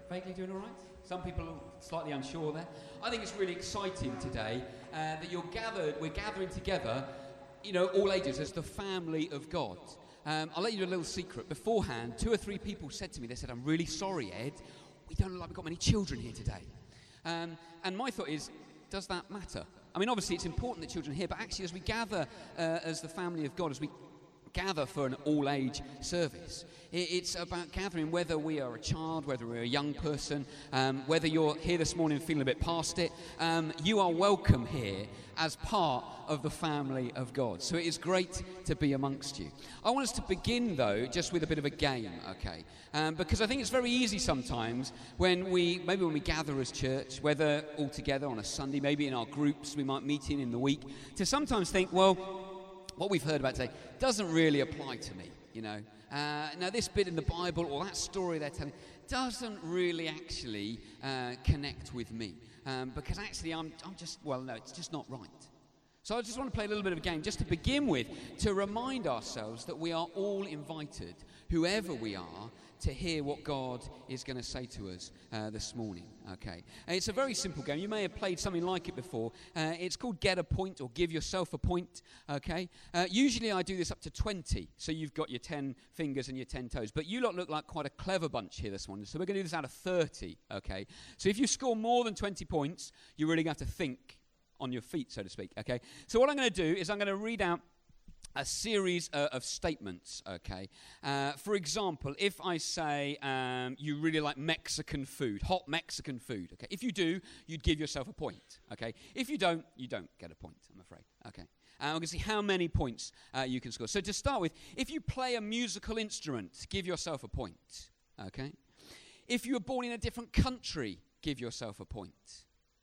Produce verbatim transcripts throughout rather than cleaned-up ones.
Vaguely doing all right? Some people are slightly unsure there. I think it's really exciting today uh, that you're gathered, we're gathering together, you know, all ages as the family of God. Um, I'll let you know a little secret. Beforehand, two or three people said to me, they said, I'm really sorry, Ed, we don't look like we've got many children here today. Um, and my thought is, does that matter? I mean, obviously it's important that children are here, but actually as we gather uh, as the family of God, as we gather for an all-age service, it's about gathering whether we are a child, whether we're a young person, um, whether you're here this morning feeling a bit past it. Um, you are welcome here as part of the family of God. So it is great to be amongst you. I want us to begin, though, just with a bit of a game, okay? Um, because I think it's very easy sometimes when we, maybe when we gather as church, whether all together on a Sunday, maybe in our groups we might meet in in the week, to sometimes think, well, what we've heard about today doesn't really apply to me, you know. Uh, now, this bit in the Bible or that story they're telling doesn't really actually uh, connect with me um, because actually I'm, I'm just, well, no, it's just not right. So I just want to play a little bit of a game just to begin with, to remind ourselves that we are all invited, whoever we are, to hear what God is going to say to us uh, this morning, okay? And it's a very simple game. You may have played something like it before. Uh, it's called Get a Point or Give Yourself a Point, okay? Uh, usually I do this up to twenty, so you've got your ten fingers and your ten toes. But you lot look like quite a clever bunch here this morning, so we're going to do this out of thirty, okay? So if you score more than twenty points, you're really going to have to think on your feet, so to speak, okay? So what I'm going to do is I'm going to read out a series uh, of statements, okay? Uh, for example, if I say um, you really like Mexican food, hot Mexican food, okay? If you do, you'd give yourself a point, okay? If you don't, you don't get a point, I'm afraid, okay? Uh, I'm going to see how many points uh, you can score. So to start with, if you play a musical instrument, give yourself a point, okay? If you were born in a different country, give yourself a point.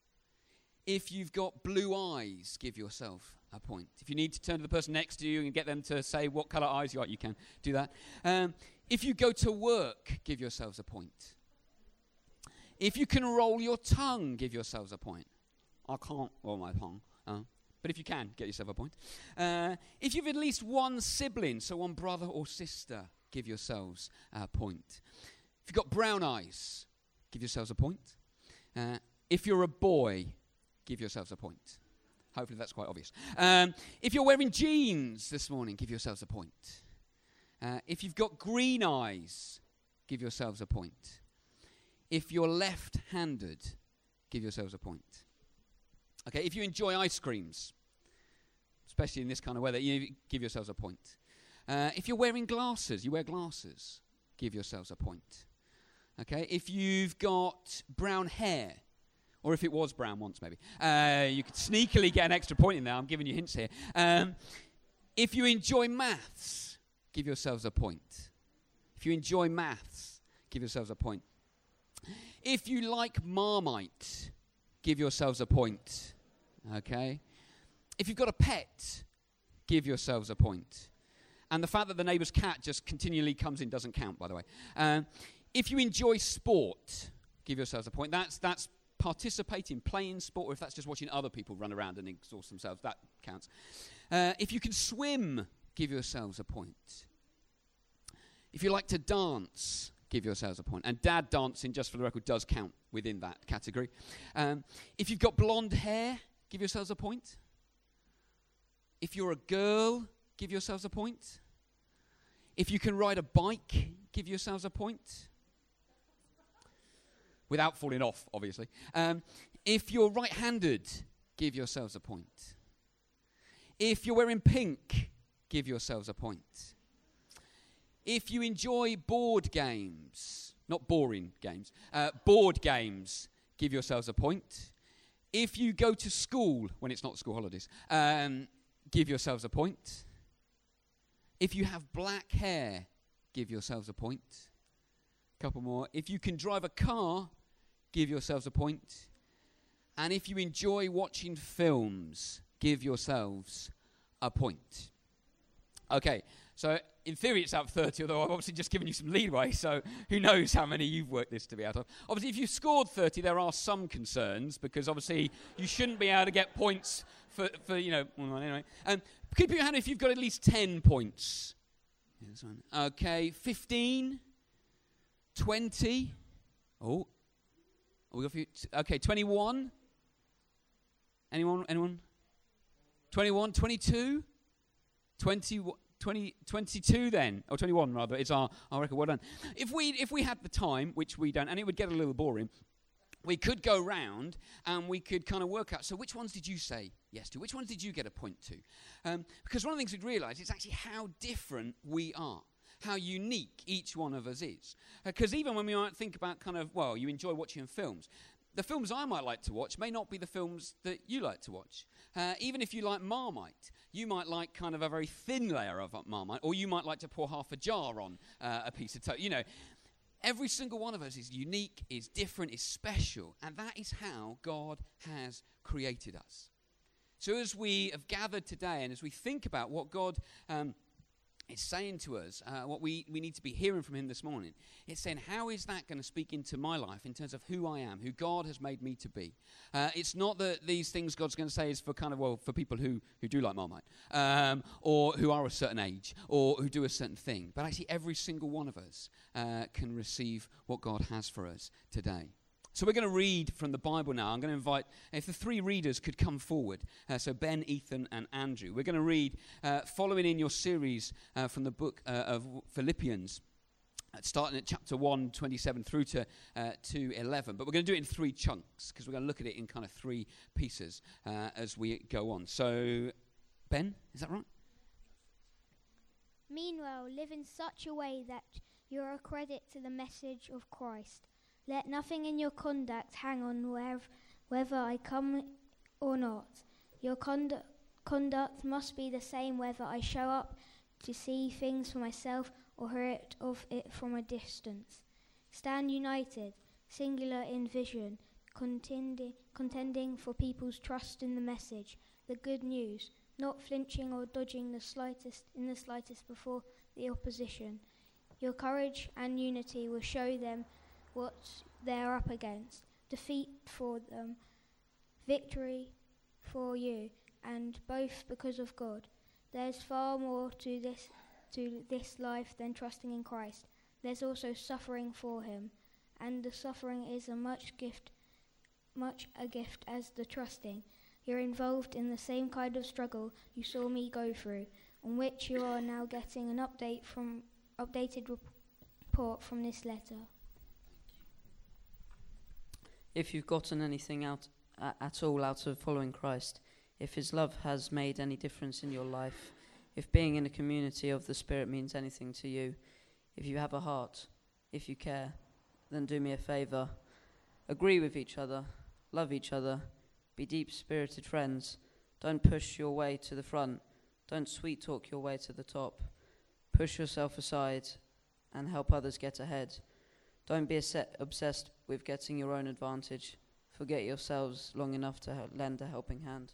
If you've got blue eyes, give yourself a point. If you need to turn to the person next to you and get them to say what colour eyes you are, you can do that. Um, if you go to work, give yourselves a point. If you can roll your tongue, give yourselves a point. I can't roll my tongue, uh, but if you can, get yourself a point. Uh, if you've at least one sibling, so one brother or sister, give yourselves a point. If you've got brown eyes, give yourselves a point. Uh, if you're a boy, give yourselves a point. Hopefully that's quite obvious. Um, if you're wearing jeans this morning, give yourselves a point. Uh, if you've got green eyes, give yourselves a point. If you're left-handed, give yourselves a point. Okay, if you enjoy ice creams, especially in this kind of weather, you give yourselves a point. Uh, if you're wearing glasses, you wear glasses, give yourselves a point. Okay, if you've got brown hair, or if it was brown once, maybe. Uh, you could sneakily get an extra point in there. I'm giving you hints here. Um, if you enjoy maths, give yourselves a point. If you enjoy maths, give yourselves a point. If you like Marmite, give yourselves a point. Okay? If you've got a pet, give yourselves a point. And the fact that the neighbour's cat just continually comes in doesn't count, by the way. Um, if you enjoy sport, give yourselves a point. That's that's participate in playing sport, or if that's just watching other people run around and exhaust themselves, that counts. Uh, if you can swim, give yourselves a point. If you like to dance, give yourselves a point. And dad dancing, just for the record, does count within that category. Um, if you've got blonde hair, give yourselves a point. If you're a girl, give yourselves a point. If you can ride a bike, give yourselves a point. Without falling off, obviously. Um, if you're right-handed, give yourselves a point. If you're wearing pink, give yourselves a point. If you enjoy board games, not boring games, uh, board games, give yourselves a point. If you go to school when it's not school holidays, um, give yourselves a point. If you have black hair, give yourselves a point. Couple more. If you can drive a car, give yourselves a point. And if you enjoy watching films, give yourselves a point. Okay, so in theory it's out of thirty, although I've obviously just given you some leeway, so who knows how many you've worked this to be out of. Obviously, if you've scored thirty, there are some concerns, because obviously you shouldn't be able to get points for, for you know, well, anyway. Um, keep your hand if you've got at least ten points. Okay, fifteen, twenty. Oh, We got a few, okay, twenty-one. Anyone? Anyone? twenty-one, twenty-two, twenty, twenty, twenty-two then, or twenty-one rather, it's our, our record. Well done. If we, if we had the time, which we don't, and it would get a little boring, we could go round and we could kind of work out, so which ones did you say yes to? Which ones did you get a point to? Um, because one of the things we'd realise is actually how different we are, how unique each one of us is. Because uh, even when we might think about kind of, well, you enjoy watching films, the films I might like to watch may not be the films that you like to watch. Uh, even if you like Marmite, you might like kind of a very thin layer of Marmite, or you might like to pour half a jar on uh, a piece of toast. You know, every single one of us is unique, is different, is special, and that is how God has created us. So as we have gathered today, and as we think about what God um, is saying to us, uh, what we, we need to be hearing from him this morning, it's saying, how is that going to speak into my life in terms of who I am, who God has made me to be? Uh, it's not that these things God's going to say is for kind of, well, for people who, who do like Marmite, um, or who are a certain age, or who do a certain thing. But actually every single one of us uh, can receive what God has for us today. So we're going to read from the Bible now. I'm going to invite, if the three readers could come forward, uh, so Ben, Ethan, and Andrew. We're going to read, uh, following in your series uh, from the book uh, of Philippians, uh, starting at chapter one, twenty-seven through to uh, two eleven. But we're going to do it in three chunks, because we're going to look at it in kind of three pieces uh, as we go on. So, Ben, is that right? Meanwhile, live in such a way that you're a credit to the message of Christ. Let nothing in your conduct hang on wherev- whether I come or not. Your condu- conduct must be the same whether I show up to see things for myself or hear it of it from a distance. Stand united, singular in vision, contending, contending for people's trust in the message, the good news, not flinching or dodging the slightest in the slightest before the opposition. Your courage and unity will show them what they're up against, defeat for them, victory for you, and both because of God. There's far more to this to this life than trusting in Christ. There's also suffering for him, and the suffering is a much gift, much a gift as the trusting. You're involved in the same kind of struggle you saw me go through, on which you are now getting an update from updated report from this letter. If you've gotten anything out uh, at all out of following Christ, if his love has made any difference in your life, if being in a community of the Spirit means anything to you, if you have a heart, if you care, then do me a favor. Agree with each other, love each other, be deep-spirited friends. Don't push your way to the front. Don't sweet-talk your way to the top. Push yourself aside and help others get ahead. Don't be obsessed with getting your own advantage. Forget yourselves long enough to help lend a helping hand.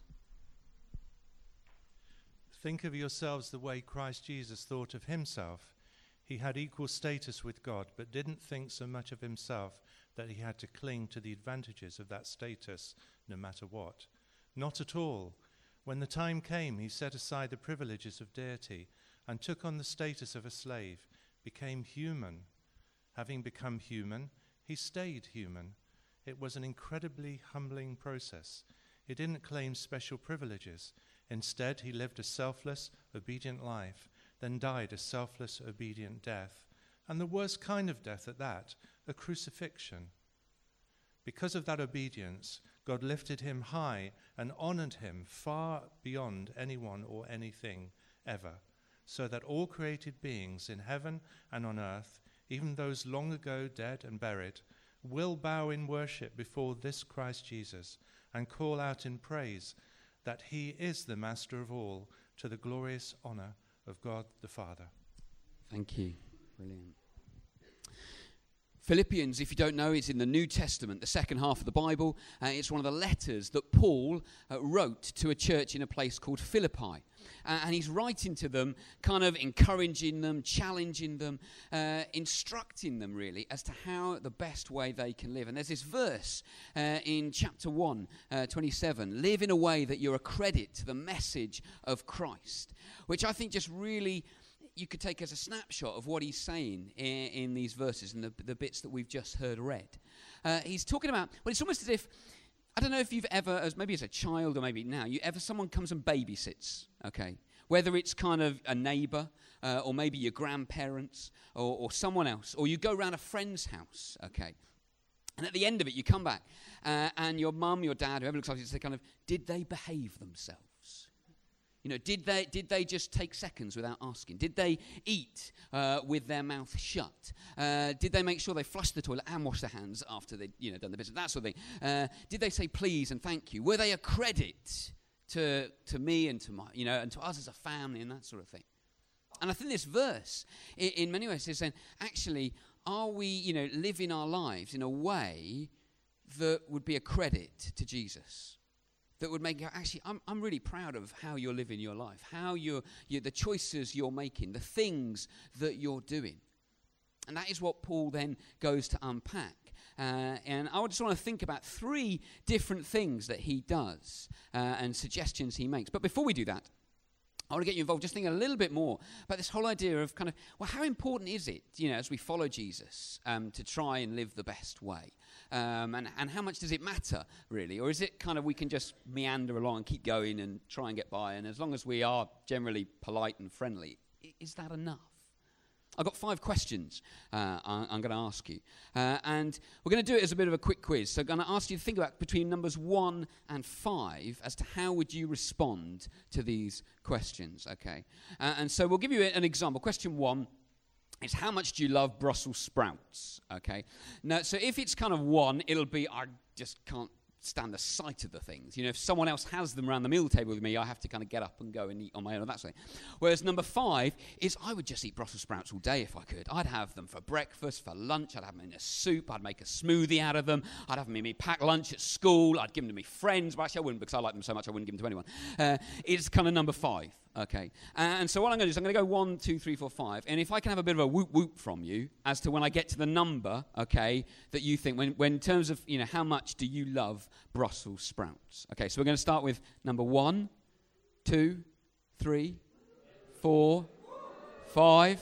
Think of yourselves the way Christ Jesus thought of himself. He had equal status with God, but didn't think so much of himself that he had to cling to the advantages of that status no matter what. Not at all. When the time came, he set aside the privileges of deity and took on the status of a slave, became human. Having become human, he stayed human. It was an incredibly humbling process. He didn't claim special privileges. Instead, he lived a selfless, obedient life, then died a selfless, obedient death. And the worst kind of death at that, a crucifixion. Because of that obedience, God lifted him high and honored him far beyond anyone or anything ever, so that all created beings in heaven and on earth, even those long ago dead and buried, will bow in worship before this Christ Jesus and call out in praise that he is the master of all, to the glorious honor of God the Father. Thank you. Brilliant. Philippians, if you don't know, is in the New Testament, the second half of the Bible. Uh, it's one of the letters that Paul uh, wrote to a church in a place called Philippi. Uh, and he's writing to them, kind of encouraging them, challenging them, uh, instructing them really as to how the best way they can live. And there's this verse uh, in chapter one, uh, twenty-seven, live in a way that you're a credit to the message of Christ, which I think just really you could take as a snapshot of what he's saying in, in these verses and the, the bits that we've just heard read. Uh, he's talking about, well, it's almost as if, I don't know if you've ever, as maybe as a child or maybe now, you ever, someone comes and babysits, okay? Whether it's kind of a neighbour, uh, or maybe your grandparents, or, or someone else, or you go round a friend's house, okay? And at the end of it, you come back, uh, and your mum, your dad, whoever looks after you, say kind of, did they behave themselves? You know, did they did they just take seconds without asking? Did they eat uh, with their mouth shut? Uh, did they make sure they flushed the toilet and washed their hands after they'd, you know, done the business? That sort of thing. Uh, did they say please and thank you? Were they a credit to to me and to my, you know, and to us as a family and that sort of thing? And I think this verse, in, in many ways, is saying, actually, are we, you know, living our lives in a way that would be a credit to Jesus? That would make, actually, I'm I'm really proud of how you're living your life, how you're, you the choices you're making, the things that you're doing. And that is what Paul then goes to unpack. Uh, and I just want to think about three different things that he does uh, and suggestions he makes. But before we do that, I want to get you involved just thinking a little bit more about this whole idea of kind of, well, how important is it, you know, as we follow Jesus, um, to try and live the best way? Um, and, and how much does it matter, really? Or is it kind of we can just meander along and keep going and try and get by, and as long as we are generally polite and friendly, is that enough? I've got five questions uh, I, I'm going to ask you. Uh, and we're going to do it as a bit of a quick quiz. So I'm going to ask you to think about between numbers one and five as to how would you respond to these questions, okay? Uh, and so we'll give you an example. Question one is, how much do you love Brussels sprouts, okay? Now, so if it's kind of one, it'll be, I just can't stand the sight of the things. You know, if someone else has them around the meal table with me, I have to kind of get up and go and eat on my own or that sort of thing. Whereas number five is, I would just eat Brussels sprouts all day if I could. I'd have them for breakfast, for lunch, I'd have them in a soup, I'd make a smoothie out of them, I'd have them in my packed lunch at school, I'd give them to my friends, but actually I wouldn't, because I like them so much I wouldn't give them to anyone. Uh, it's kind of number five, okay? Uh, and so what I'm going to do is I'm going to go one, two, three, four, five, and if I can have a bit of a whoop whoop from you as to when I get to the number, okay, that you think, when, when in terms of, you know, how much do you love Brussels sprouts? Okay, so we're going to start with number one, two, three, four, five.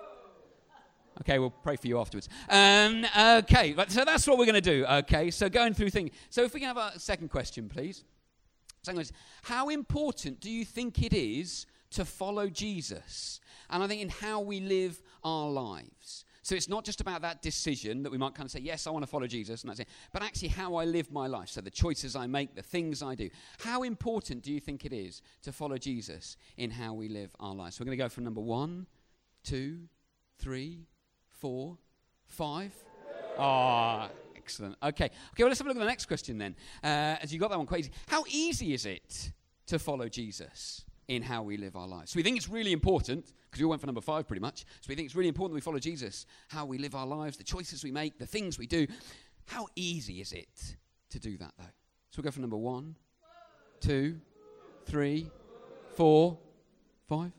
Okay, we'll pray for you afterwards. Um, okay, but so that's what we're going to do. Okay, so going through things. So if we can have a second question, please. Second question, how important do you think it is to follow Jesus? And I think in how we live our lives. So it's not just about that decision that we might kind of say, yes, I want to follow Jesus, and that's it, but actually how I live my life. So the choices I make, the things I do. How important do you think it is to follow Jesus in how we live our lives? So we're going to go from number one, two, three, four, five. Ah, oh, excellent. Okay. Okay, well, let's have a look at the next question then. Uh, as you got that one quite easy. How easy is it to follow Jesus in how we live our lives? So we think it's really important, because we all went for number five pretty much, so we think it's really important that we follow Jesus, how we live our lives, the choices we make, the things we do. How easy is it to do that, though? So we'll go for number one, two, three, four, five.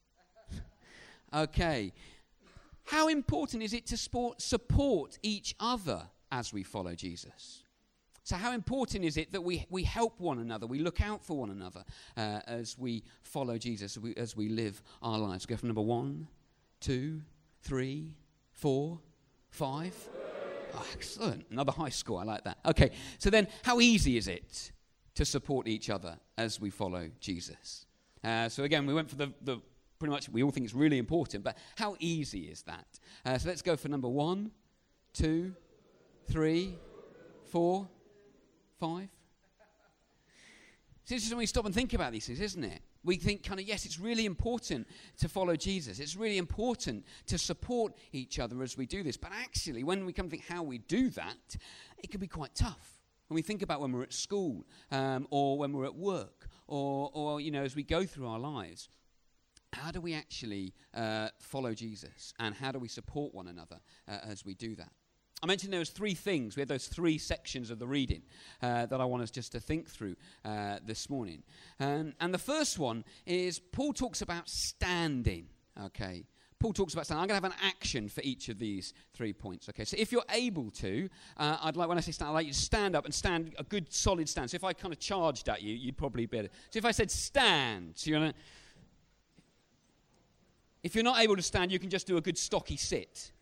Okay. How important is it to support, support each other as we follow Jesus? So how important is it that we, we help one another, we look out for one another uh, as we follow Jesus, as we, as we live our lives? Go from number one, two, three, four, five. Oh, excellent. Another high score. I like that. Okay, so then how easy is it to support each other as we follow Jesus? Uh, so again, we went for the, the pretty much, we all think it's really important, but how easy is that? Uh, so let's go for number one, two, three, four, five. It's interesting when we stop and think about these things, isn't it? We think kind of, yes, it's really important to follow Jesus. It's really important to support each other as we do this. But actually, when we come to think how we do that, it can be quite tough. When we think about when we're at school um, or when we're at work or, or, you know, as we go through our lives, how do we actually uh, follow Jesus? And how do we support one another uh, as we do that? I mentioned there was three things. We had those three sections of the reading uh, that I want us just to think through uh, this morning. Um, and the first one is Paul talks about standing, okay? Paul talks about standing. I'm going to have an action for each of these three points, okay? So if you're able to, uh, I'd like, when I say stand, I'd like you to stand up and stand a good solid stand. So if I kind of charged at you, you'd probably be able to. So if I said stand, so you're going to, if you're not able to stand, you can just do a good stocky sit,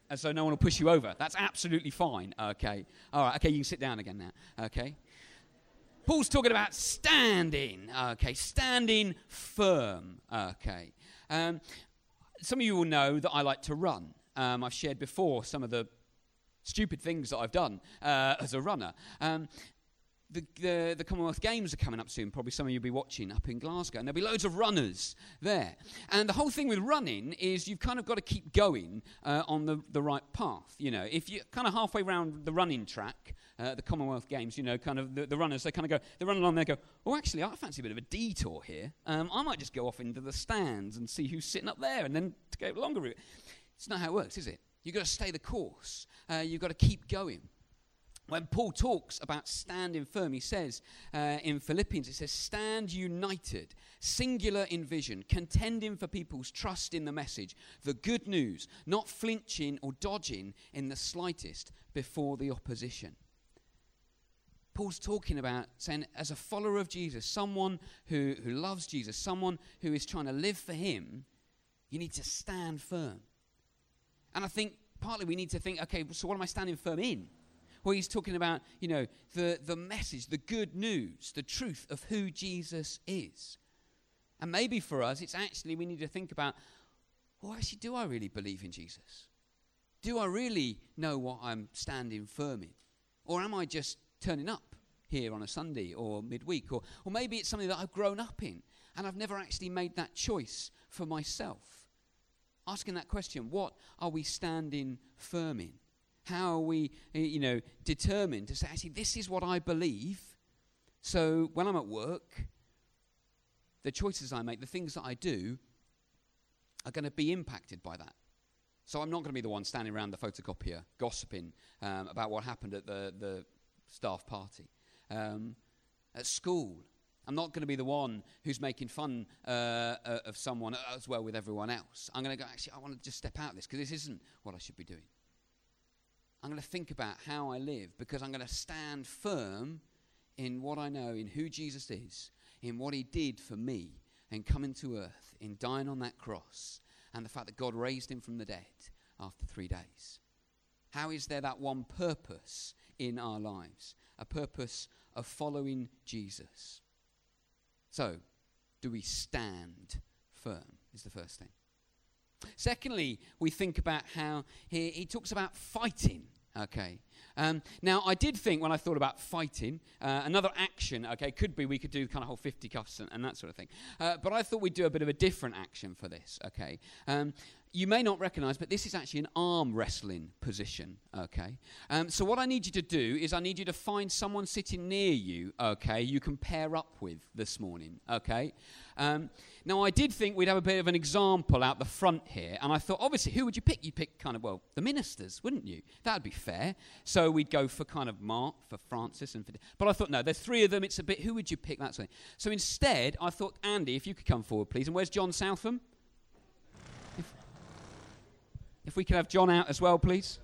And so no one will push you over. That's absolutely fine. Okay. All right. Okay, you can sit down again now. Okay. Paul's talking about standing. Okay. Standing firm. Okay. Um, some of you will know that I like to run. Um, I've shared before some of the stupid things that I've done uh, as a runner. Um, The, the, the Commonwealth Games are coming up soon. Probably some of you will be watching up in Glasgow. And there'll be loads of runners there. And the whole thing with running is you've kind of got to keep going uh, on the, the right path. You know, if you're kind of halfway around the running track, uh, the Commonwealth Games, you know, kind of the, the runners, they kind of go, they run along there and go, oh, actually, I fancy a bit of a detour here. Um, I might just go off into the stands and see who's sitting up there and then to go a longer route. It's not how it works, is it? You've got to stay the course. Uh, you've got to keep going. When Paul talks about standing firm, he says uh, in Philippians, it says, stand united, singular in vision, contending for people's trust in the message, the good news, not flinching or dodging in the slightest before the opposition. Paul's talking about saying, as a follower of Jesus, someone who, who loves Jesus, someone who is trying to live for him, you need to stand firm. And I think partly we need to think, okay, so what am I standing firm in? Well, he's talking about, you know, the, the message, the good news, the truth of who Jesus is. And maybe for us, it's actually we need to think about, well, actually, do I really believe in Jesus? Do I really know what I'm standing firm in? Or am I just turning up here on a Sunday or midweek? Or, or maybe it's something that I've grown up in and I've never actually made that choice for myself. Asking that question, what are we standing firm in? How are we, you know, determined to say, actually, this is what I believe. So when I'm at work, the choices I make, the things that I do, are going to be impacted by that. So I'm not going to be the one standing around the photocopier gossiping um, about what happened at the, the staff party. Um, at school, I'm not going to be the one who's making fun uh, uh, of someone as well with everyone else. I'm going to go, actually, I want to just step out of this because this isn't what I should be doing. I'm going to think about how I live because I'm going to stand firm in what I know, in who Jesus is, in what he did for me, and coming to earth, in dying on that cross, and the fact that God raised him from the dead after three days. How is there that one purpose in our lives? A purpose of following Jesus. So, do we stand firm is the first thing. Secondly, we think about how he, he talks about fighting, okay. Um, now, I did think when I thought about fighting, uh, another action, okay, could be we could do kind of whole fisticuffs and, and that sort of thing. Uh, but I thought we'd do a bit of a different action for this, okay. Um, you may not recognize, but this is actually an arm wrestling position, okay. Um, so what I need you to do is I need you to find someone sitting near you, okay, you can pair up with this morning, okay. Um, now, I did think we'd have a bit of an example out the front here, and I thought, obviously, who would you pick? You'd pick kind of, well, the ministers, wouldn't you? That would be fair. So we'd go for kind of Mark, for Francis, and for... But I thought, no, there's three of them, it's a bit, who would you pick? That sort of thing. So instead, I thought, Andy, if you could come forward, please. And where's John Southam? If, if we could have John out as well, please.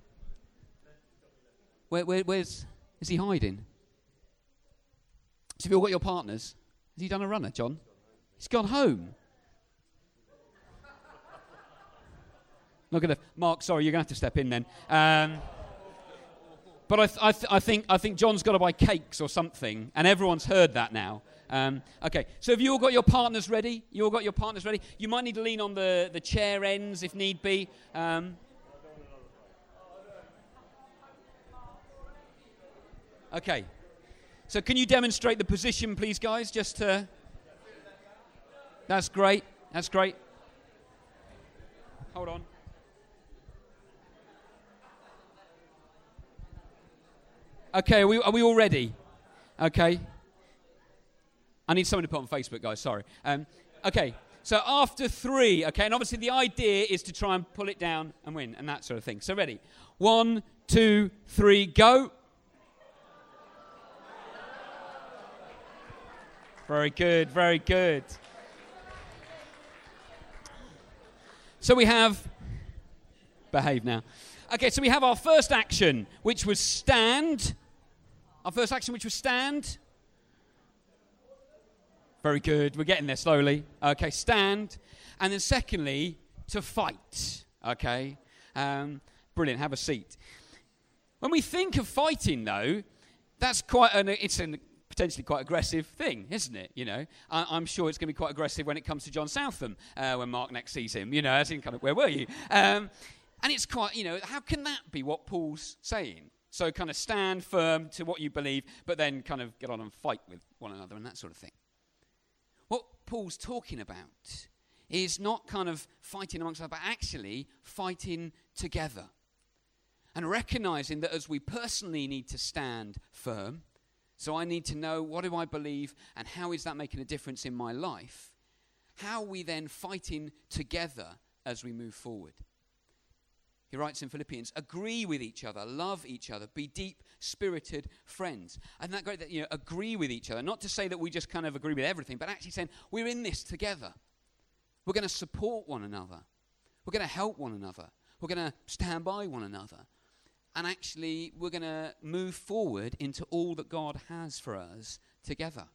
Where, where, where's... Is he hiding? So have you all got your partners? Has he done a runner, John? He's gone home. Not gonna, Mark. Sorry, you're gonna have to step in then. Um, but I, th- I, th- I think I think John's got to buy cakes or something, and everyone's heard that now. Um, okay, so have you all got your partners ready? You all got your partners ready? You might need to lean on the, the chair ends if need be. Um, okay. So can you demonstrate the position, please, guys? Just to... That's great. That's great. Hold on. Okay, are we, are we all ready? Okay. I need someone to put on Facebook, guys. Sorry. Um, okay, so after three, okay, and obviously the idea is to try and pull it down and win and that sort of thing. So ready? One, two, three, go. Very good, very good. So we have, behave now. Okay, so we have our first action, which was stand. Our first action, which was stand. Very good, we're getting there slowly. Okay, stand. And then secondly, to fight. Okay. Um, Brilliant, have a seat. When we think of fighting, though, that's quite an, it's a potentially quite aggressive thing, isn't it? You know, I, I'm sure it's going to be quite aggressive when it comes to John Southam, uh, when Mark next sees him, you know, as in kind of, where were you? Um, and it's quite, you know, how can that be what Paul's saying? So kind of stand firm to what you believe, but then kind of get on and fight with one another and that sort of thing. What Paul's talking about is not kind of fighting amongst us, but actually fighting together. And recognizing that as we personally need to stand firm, so I need to know what do I believe and how is that making a difference in my life, how are we then fighting together as we move forward? He writes in Philippians, agree with each other, love each other, be deep-spirited friends. Isn't that great that, you know, agree with each other? Not to say that we just kind of agree with everything, but actually saying we're in this together. We're going to support one another. We're going to help one another. We're going to stand by one another. And actually, we're going to move forward into all that God has for us together.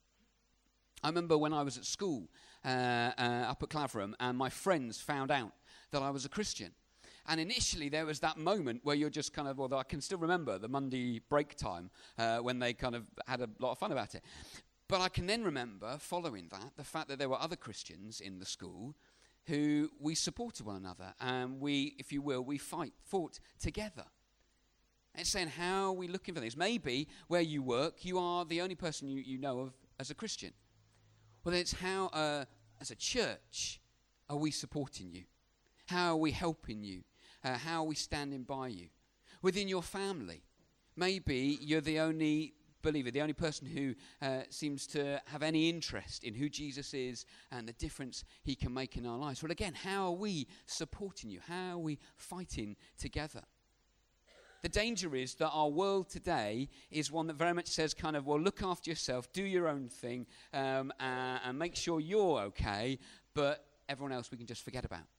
I remember when I was at school uh, uh, up at Claverham, and my friends found out that I was a Christian. And initially, there was that moment where you're just kind of, well, I can still remember the Monday break time uh, when they kind of had a lot of fun about it. But I can then remember, following that, the fact that there were other Christians in the school who we supported one another. And we, if you will, we fight, fought together. It's saying, how are we looking for this? Maybe where you work, you are the only person you, you know of as a Christian. Well, it's how, uh, as a church, are we supporting you? How are we helping you? Uh, how are we standing by you? Within your family, maybe you're the only believer, the only person who uh, seems to have any interest in who Jesus is and the difference he can make in our lives. Well, again, how are we supporting you? How are we fighting together? The danger is that our world today is one that very much says kind of, well, look after yourself, do your own thing, um, uh, and make sure you're okay, but everyone else we can just forget about.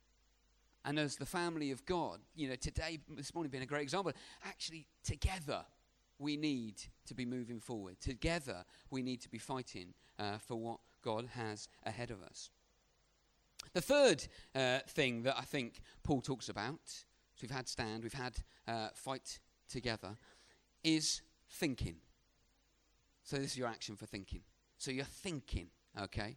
And as the family of God, you know, today, this morning being a great example, actually together we need to be moving forward. Together we need to be fighting uh, for what God has ahead of us. The third uh, thing that I think Paul talks about, so we've had stand, we've had uh, fight together, is thinking. So this is your action for thinking. So you're thinking, okay?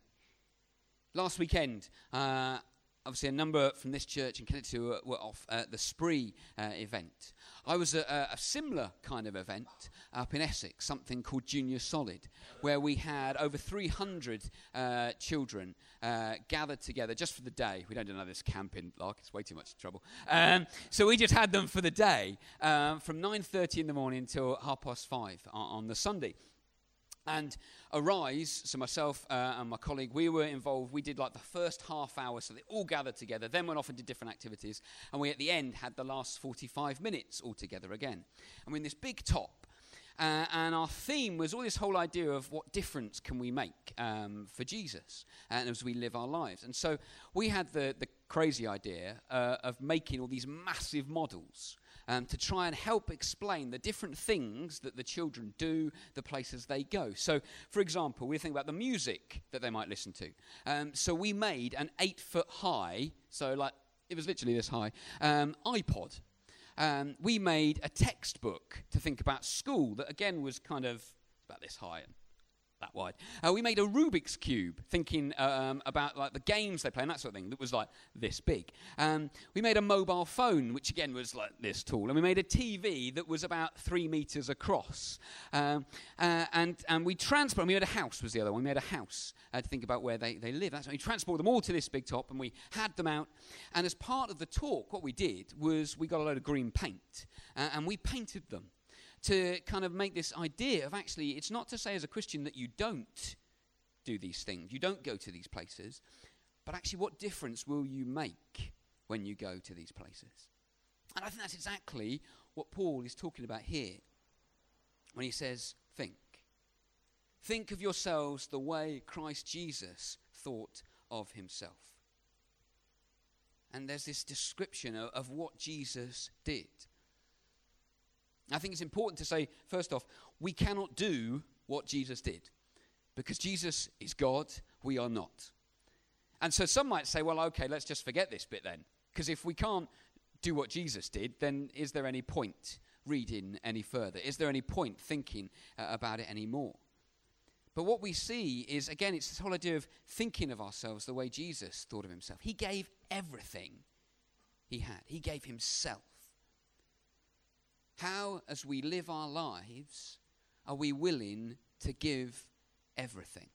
Last weekend, uh, obviously a number from this church in Connecticut were, were off at the Spree uh, event. I was at a, a similar kind of event up in Essex, something called Junior Solid, where we had over three hundred uh, children uh, gathered together just for the day. We don't do none of this camping, like, it's way too much trouble. Um, so we just had them for the day, um, from nine thirty in the morning till half past five on, on the Sunday. And Arise, so myself uh, and my colleague, we were involved. We did like the first half hour, so they all gathered together, then went off and did different activities. And we, at the end, had the last forty-five minutes all together again. And we're in this big top. Uh, and our theme was all this whole idea of what difference can we make um, for Jesus and as we live our lives. And so we had the, the crazy idea uh, of making all these massive models Um, to try and help explain the different things that the children do, the places they go. So, for example, we think about the music that they might listen to. Um, so we made an eight-foot high, so like it was literally this high, um, iPod. Um, we made a textbook to think about school that, again, was kind of about this high and that wide. Uh, we made a Rubik's Cube, thinking um, about like the games they play and that sort of thing, that was like this big. Um, we made a mobile phone, which again was like this tall. And we made a T V that was about three meters across. Um, uh, and, and we transported, we made a house was the other one. We made a house uh, to think about where they, they live. That's why we transported them all to this big top and we had them out. And as part of the talk, what we did was we got a load of green paint uh, and we painted them, to kind of make this idea of actually, it's not to say as a Christian that you don't do these things, you don't go to these places, but actually what difference will you make when you go to these places? And I think that's exactly what Paul is talking about here when he says, think. Think of yourselves the way Christ Jesus thought of himself. And there's this description of, of what Jesus did. I think it's important to say, first off, we cannot do what Jesus did. Because Jesus is God, we are not. And so some might say, well, okay, let's just forget this bit then. Because if we can't do what Jesus did, then is there any point reading any further? Is there any point thinking uh, about it anymore? But what we see is, again, it's this whole idea of thinking of ourselves the way Jesus thought of himself. He gave everything he had. He gave himself. How, as we live our lives, are we willing to give everything?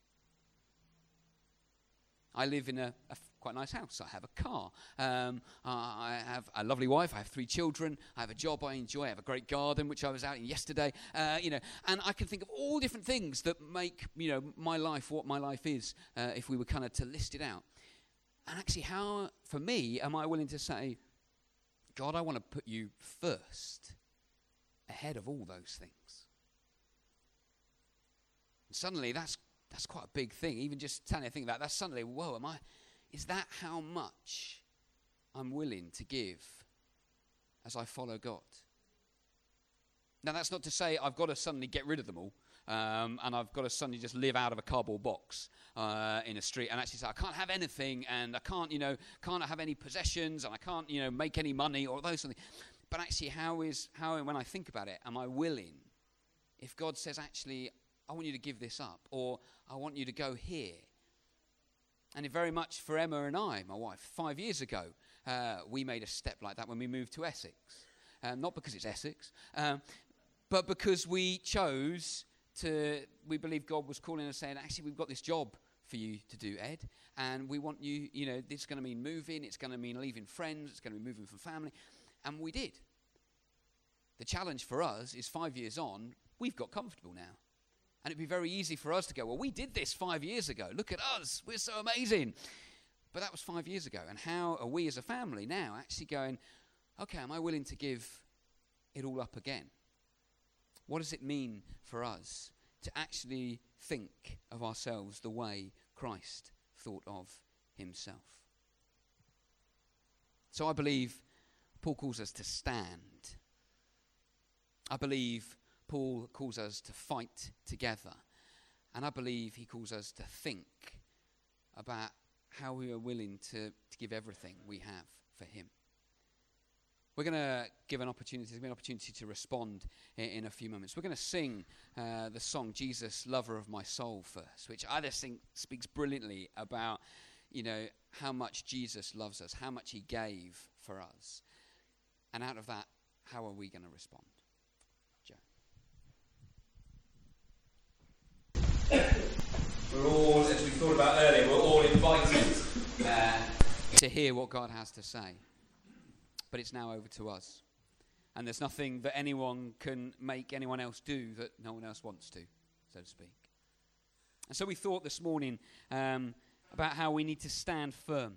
I live in a, a f- quite nice house. I have a car. Um, I have a lovely wife. I have three children. I have a job I enjoy. I have a great garden, which I was out in yesterday. Uh, you know, and I can think of all different things that make, you know, my life what my life is, uh, if we were kind of to list it out. And actually, how, for me, am I willing to say, God, I want to put you first, ahead of all those things? And suddenly, that's That's quite a big thing. Even just telling you, think about that, that's suddenly, whoa, am I, is that how much I'm willing to give as I follow God? Now, that's not to say I've got to suddenly get rid of them all, um, and I've got to suddenly just live out of a cardboard box uh, in a street and actually say, I can't have anything, and I can't, you know, can't have any possessions, and I can't, you know, make any money, or those something. But actually, how is, how, when I think about it, am I willing, if God says, actually, I want you to give this up, or I want you to go here. And it very much for Emma and I, my wife, five years ago, uh, we made a step like that when we moved to Essex. Um, not because it's Essex, um, but because we chose to, we believe God was calling us saying, actually, we've got this job for you to do, Ed, and we want you, you know, it's going to mean moving, it's going to mean leaving friends, it's going to be moving from family, and we did. The challenge for us is five years on, we've got comfortable now. And it'd be very easy for us to go, well, we did this five years ago. Look at us. We're so amazing. But that was five years ago. And how are we as a family now actually going, okay, am I willing to give it all up again? What does it mean for us to actually think of ourselves the way Christ thought of himself? So I believe Paul calls us to stand. I believe Paul calls us to fight together. And I believe he calls us to think about how we are willing to, to give everything we have for him. We're going to give an opportunity, there's an opportunity to respond in, in a few moments. We're going to sing uh, the song, Jesus, Lover of My Soul, first, which I just think speaks brilliantly about, you know, how much Jesus loves us, how much he gave for us. And out of that, how are we going to respond? We're all, as we thought about earlier, we're all invited uh, to hear what God has to say. But it's now over to us. And there's nothing that anyone can make anyone else do that no one else wants to, so to speak. And so we thought this morning um, about how we need to stand firm.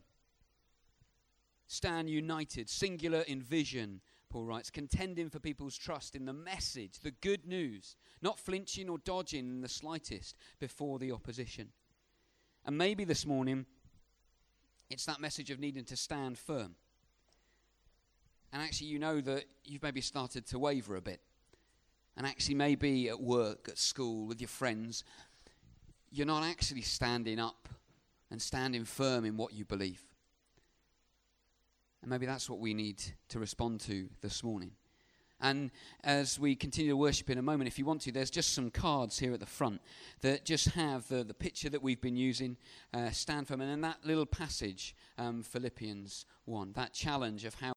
Stand united, singular in vision, Paul writes, contending for people's trust in the message, the good news, not flinching or dodging in the slightest before the opposition. And maybe this morning, it's that message of needing to stand firm. And actually, you know that you've maybe started to waver a bit. And actually, maybe at work, at school, with your friends, you're not actually standing up and standing firm in what you believe. And maybe that's what we need to respond to this morning. And as we continue to worship in a moment, if you want to, there's just some cards here at the front that just have the, the picture that we've been using, uh, stand firm, and then that little passage, um, Philippians one, that challenge of how